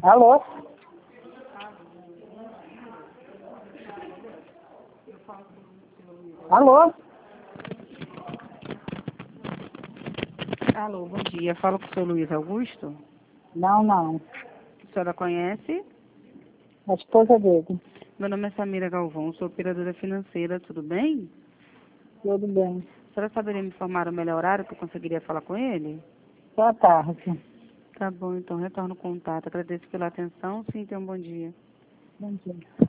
Alô? Alô? Alô, bom dia. Falo com o senhor Luiz Augusto. Não. A senhora conhece? A esposa dele. Meu nome é Samira Galvão, sou operadora financeira, tudo bem? Tudo bem. A senhora saberia me informar o melhor horário que eu conseguiria falar com ele? Boa tarde. Tá bom, então retorno o contato. Agradeço pela atenção. Sim, tenha um bom dia. Bom dia.